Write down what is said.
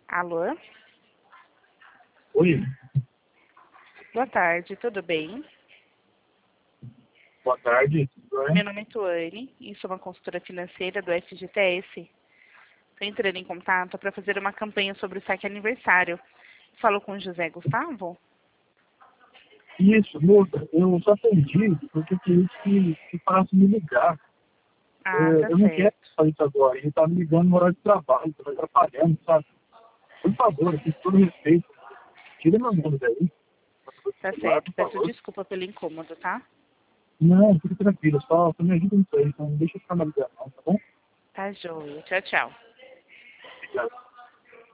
Alô? Oi, Boa tarde, tudo bem? boa tarde, tudo Meu bem? nome é Tuane e sou uma consultora financeira do FGTS. Estou entrando em contato para fazer uma campanha sobre o saque aniversário. Falo com o José Gustavo? Isso, moça, eu só atendi porque eu queria que parasse de me ligar. Ah, tá Eu não quero certo. fazer isso agora, ele tá me ligando no horário de trabalho, tá me atrapalhando, sabe? Por favor, aqui, com todo respeito, tira meu nome daí, Tá celular, certo. por Peço favor. desculpa pelo incômodo, tá? Não, fica tranquilo, só me ajuda nisso aí, então não deixa eu ficar me ligando não, tá bom? Tá joia. Tchau, tchau. Obrigado.